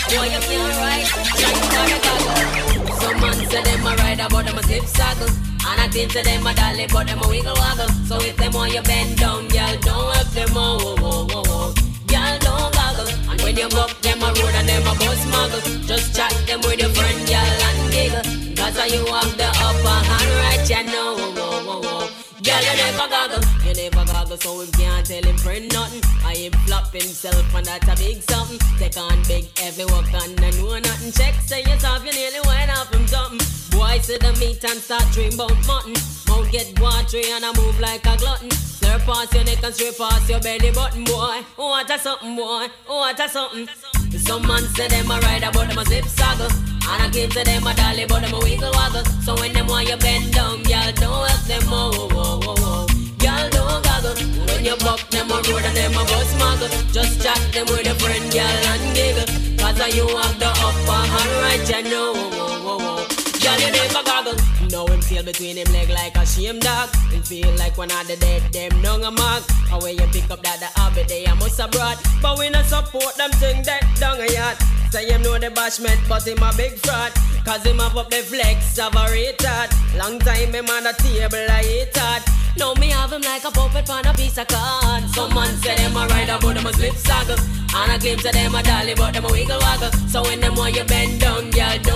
Boy, you can't ride, shine for the goggle. Some man say them a ride, but them a slip saddle. And I think to them a dolly, but them a wiggle waggle. So if them want you bend down, girl, don't help them out. Girl, don't goggle. And when you buck them a road and them a bus muggle, just chat them with your friend, girl, and giggle. Cause you have the upper hand right, you know. Girl, you never goggle, so we can't tell him friend nothing. I him flop himself and that's a big something. Take on big heavy work and I know nothing. Check, say yourself, you nearly went off him something. Boy, see the meat and start dream about mutton. Mouth get watery and I move like a glutton. Slurp past your neck and straight past your belly button, boy. Oh, what a something, boy. Oh, what a something. Some man say them a ride, but them a slip saddle. And I keep to them a dolly, but them a wiggle waggle. So when them want you bend down, y'all don't help them out. Y'all don't goggle. When you buck them a road and them a bus muggle, just chat them with a friend, y'all, and giggle. Cause you have the upper hand right, you know. Y'all, you never goggle. Now him feel between him leg like a shame dog. Him feel like one of the dead, them nung a mark. And when you pick up that the habit, they a must abroad. But we not support them thing that down a yard. Say him know the bashment, but him a big fraud. Cause him have up the flex of a retard. Long time him on the table I hate hard. Now me have him like a puppet on a piece of card. Some man say them a ride but them a slip saddle. And I claim to them a dolly but them a wiggle waggle. So when them want you bend down, girl,